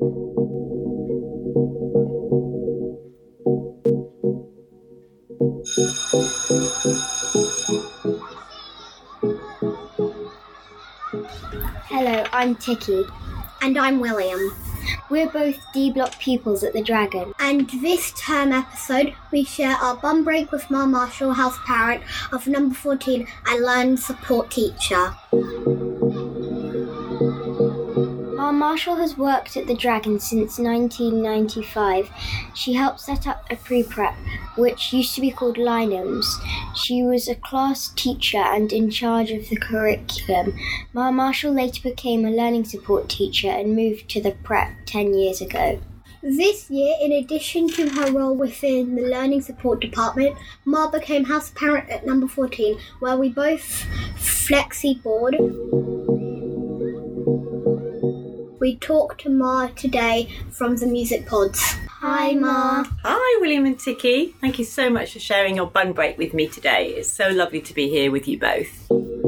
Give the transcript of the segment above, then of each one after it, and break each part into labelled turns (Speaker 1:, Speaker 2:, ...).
Speaker 1: Hello, I'm Tiki.
Speaker 2: And I'm William.
Speaker 1: We're both D Block pupils at the Dragon.
Speaker 2: And this term episode, we share our bum break with Ma Marshall, house parent of number 14 and learning support teacher.
Speaker 1: Ma Marshall has worked at the Dragon since 1995. She helped set up a pre-prep, which used to be called Lynams. She was a class teacher and in charge of the curriculum. Ma Marshall later became a learning support teacher and moved to the prep 10 years ago.
Speaker 2: This year, in addition to her role within the learning support department, Ma became house parent at number 14, where we both flexi-board. We talked to Ma today from the Music Pods. Hi, Ma.
Speaker 3: Hi, William and Tiki. Thank you so much for sharing your bun break with me today. It's so lovely to be here with you both.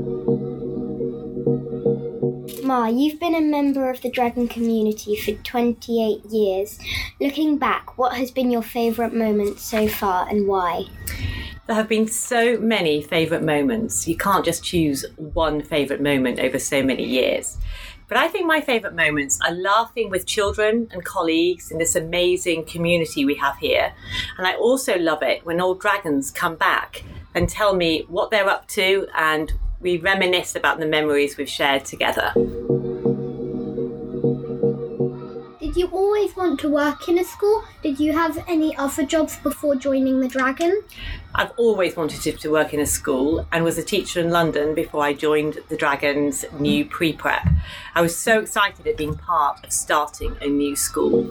Speaker 1: Ma, you've been a member of the Dragon community for 28 years. Looking back, what has been your favourite moment so far and why?
Speaker 3: There have been so many favourite moments. You can't just choose one favourite moment over so many years. But I think my favourite moments are laughing with children and colleagues in this amazing community we have here. And I also love it when old dragons come back and tell me what they're up to, and we reminisce about the memories we've shared together.
Speaker 2: Did you always want to work in a school? Did you have any other jobs before joining the Dragon?
Speaker 3: I've always wanted to work in a school and was a teacher in London before I joined the Dragon's new pre-prep. I was so excited at being part of starting a new school.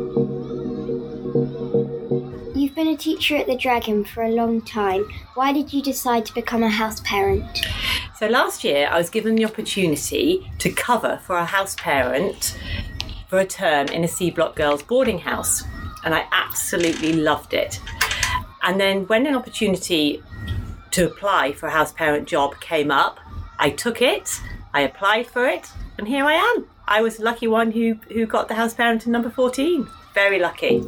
Speaker 1: You've been a teacher at the Dragon for a long time. Why did you decide to become a house parent?
Speaker 3: So last year I was given the opportunity to cover for a house parent for a term in a C Block girls' boarding house, and I absolutely loved it. And then when an opportunity to apply for a house parent job came up, I took it, I applied for it, and here I am. I was the lucky one who got the house parent in number 14. Very lucky.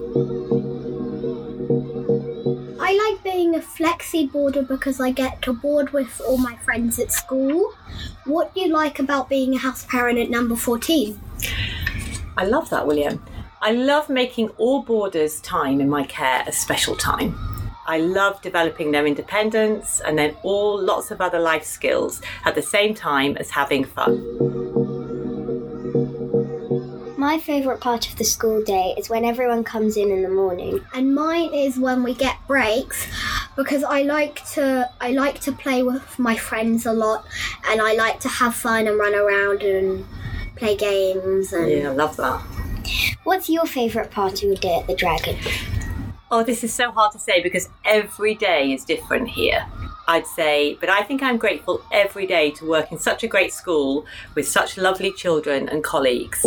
Speaker 2: I like being a flexi boarder because I get to board with all my friends at school. What do you like about being a house parent at number 14?
Speaker 3: I love that, William. I love making all boarders' time in my care a special time. I love developing their independence and then lots of other life skills at the same time as having fun.
Speaker 1: My favourite part of the school day is when everyone comes in the morning.
Speaker 2: And mine is when we get breaks, because I like to play with my friends a lot, and I like to have fun and run around and play games.
Speaker 3: Yeah, I love that.
Speaker 1: What's your favourite part of your day at the Dragon?
Speaker 3: Oh, this is so hard to say because every day is different here, I'd say. But I think I'm grateful every day to work in such a great school with such lovely children and colleagues.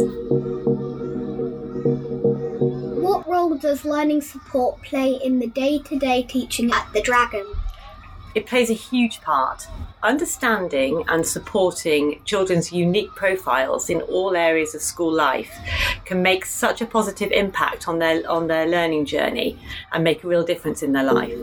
Speaker 2: What role does learning support play in the day-to-day teaching at the Dragon?
Speaker 3: It plays a huge part. Understanding and supporting children's unique profiles in all areas of school life can make such a positive impact on their learning journey and make a real difference in their life.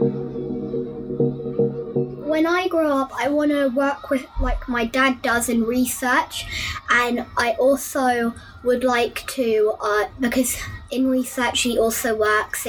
Speaker 2: When I grow up, I want to work with, like my dad does, in research, and I also would like to, because in research he also works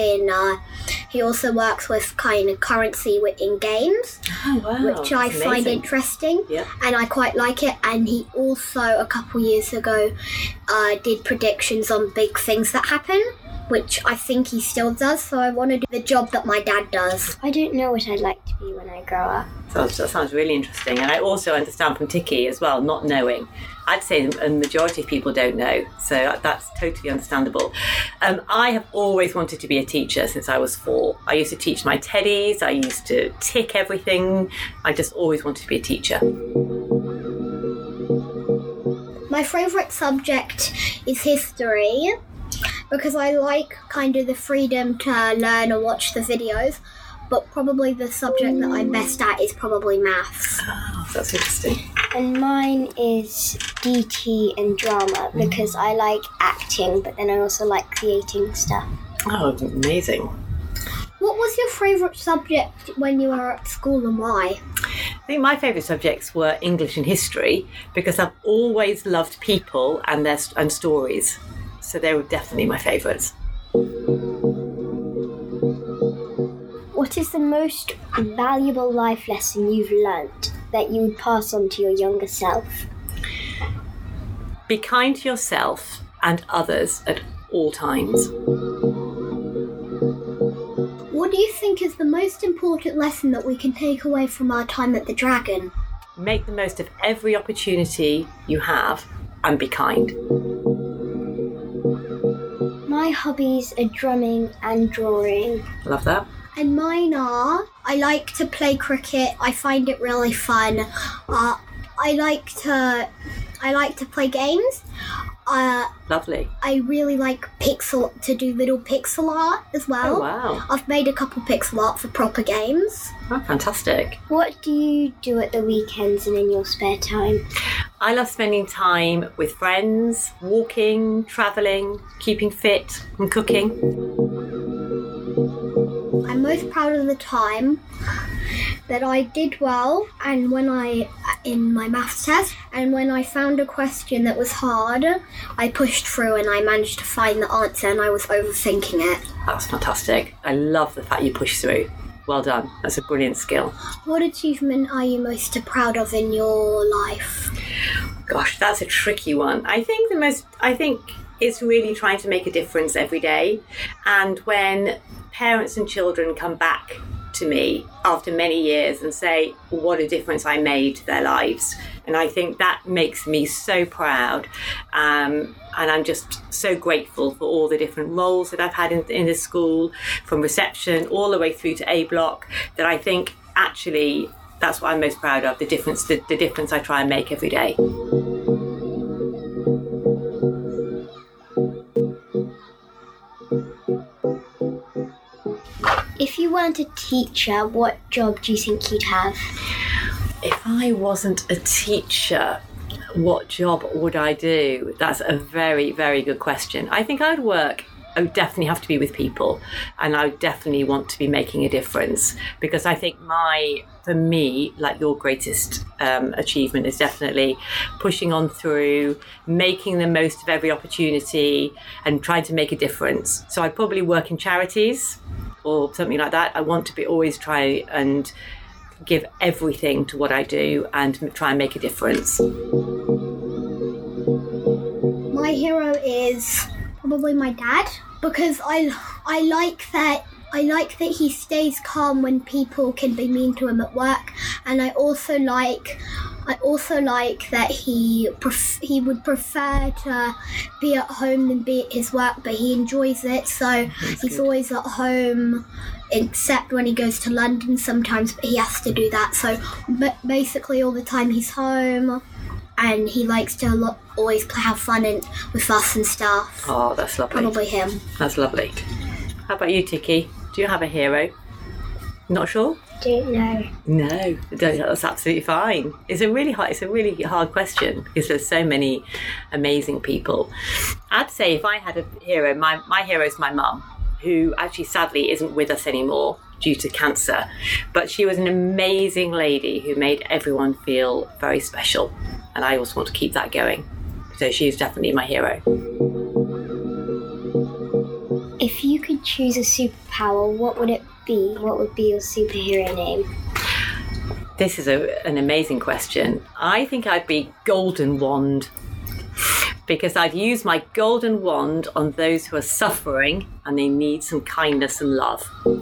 Speaker 2: with kind of currency in games, which I find interesting, and I quite like it. And he also, a couple years ago, did predictions on big things that happen, which I think he still does, so I want to do the job that my dad does.
Speaker 1: I don't know what I'd like to be when I grow up.
Speaker 3: That sounds really interesting. And I also understand from Tiki as well, not knowing. I'd say a majority of people don't know, so that's totally understandable. I have always wanted to be a teacher since I was 4. I used to teach my teddies, I used to tick everything. I just always wanted to be a teacher.
Speaker 2: My favourite subject is history, because I like kind of the freedom to learn and watch the videos, but probably the subject that I'm best at is probably maths.
Speaker 3: Oh, That's interesting.
Speaker 1: And mine is DT and drama because I like acting, but then I also like creating stuff.
Speaker 3: Oh, amazing.
Speaker 2: What was your favourite subject when you were at school and why?
Speaker 3: I think my favourite subjects were English and history because I've always loved people and stories. So they were definitely my favourites.
Speaker 1: What is the most valuable life lesson you've learnt that you would pass on to your younger self?
Speaker 3: Be kind to yourself and others at all times.
Speaker 2: What do you think is the most important lesson that we can take away from our time at the Dragon?
Speaker 3: Make the most of every opportunity you have and be kind.
Speaker 1: My hobbies are drumming and drawing.
Speaker 3: Love that.
Speaker 2: And mine are, I like to play cricket. I find it really fun. I like to play games.
Speaker 3: Lovely.
Speaker 2: I really like to do little pixel art as well.
Speaker 3: Oh, wow.
Speaker 2: I've made a couple pixel art for proper games.
Speaker 3: Oh, fantastic.
Speaker 1: What do you do at the weekends and in your spare time?
Speaker 3: I love spending time with friends, walking, travelling, keeping fit and cooking.
Speaker 2: I'm most proud of the time that I did well and in my maths test, and when I found a question that was hard, I pushed through and I managed to find the answer and I was overthinking it.
Speaker 3: That's fantastic. I love the fact you pushed through. Well done. That's a brilliant skill.
Speaker 2: What achievement are you most proud of in your life?
Speaker 3: Gosh, that's a tricky one. I think it's really trying to make a difference every day. And when parents and children come back to me after many years and say what a difference I made to their lives, and I think that makes me so proud, and I'm just so grateful for all the different roles that I've had in the school, from reception all the way through to A block, that I think actually that's what I'm most proud of, the difference I try and make every day.
Speaker 1: If you weren't a teacher, what job do you think you'd have?
Speaker 3: If I wasn't a teacher, what job would I do? That's a very, very good question. I think I would definitely have to be with people, and I would definitely want to be making a difference, because I think for me, like your greatest achievement is definitely pushing on through, making the most of every opportunity and trying to make a difference. So I'd probably work in charities or something like that. I want to always try and give everything to what I do and try and make a difference.
Speaker 2: My hero is probably my dad, because I like that he stays calm when people can be mean to him at work, and I also like that he would prefer to be at home than be at his work, but he enjoys it, so he's always at home, except when he goes to London sometimes, but he has to do that. So basically all the time he's home, and he likes to always have fun with us and stuff.
Speaker 3: Oh, that's lovely.
Speaker 2: Probably him.
Speaker 3: That's lovely. How about you, Tiki? Do you have a hero? Not sure?
Speaker 1: Don't know.
Speaker 3: No, that's absolutely fine. It's a really hard question because there's so many amazing people. I'd say if I had a hero, my hero is my mum, who actually sadly isn't with us anymore due to cancer. But she was an amazing lady who made everyone feel very special. And I also want to keep that going. So she's definitely my hero.
Speaker 1: If you could choose a superpower, what would it be? What would be your superhero name?
Speaker 3: This is an amazing question. I think I'd be Golden Wand, because I'd use my golden wand on those who are suffering and they need some kindness and love.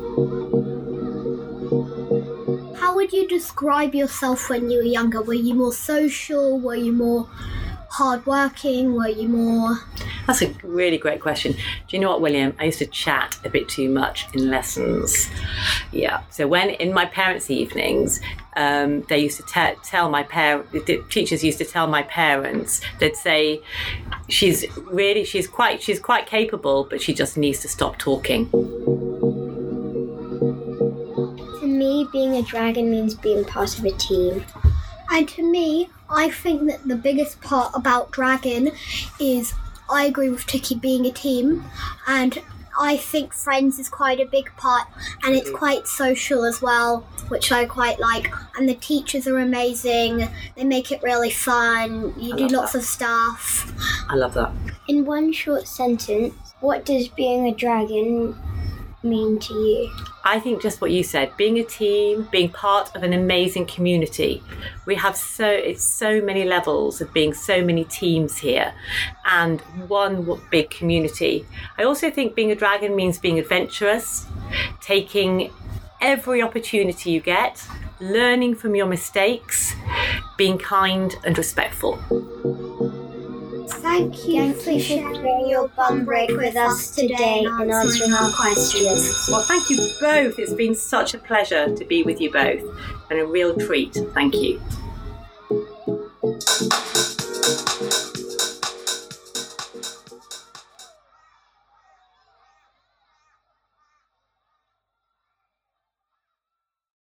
Speaker 2: How would you describe yourself when you were younger? Were you more social? Were you more hardworking? Were you more...
Speaker 3: That's a really great question. Do you know what, William? I used to chat a bit too much in lessons. Yeah. So when in my parents' evenings, they used to tell my the teachers used to tell my parents, they'd say, she's quite capable, but she just needs to stop talking.
Speaker 1: To me, being a dragon means being part of a team.
Speaker 2: And to me, I think that the biggest part about Dragon is I agree with Tiki being a team, and I think friends is quite a big part, and it's quite social as well, which I quite like. And the teachers are amazing. They make it really fun. You do lots of stuff.
Speaker 3: I love that.
Speaker 1: In one short sentence, what does being a dragon mean to you?
Speaker 3: I think just what you said, being a team, being part of an amazing community. We have so many levels of being so many teams here and one big community. I also think being a dragon means being adventurous, taking every opportunity you get, learning from your mistakes, being kind and respectful.
Speaker 2: Thank you for sharing your bum break with us today and answering our questions.
Speaker 3: Well, thank you both. It's been such a pleasure to be with you both and a real treat. Thank you.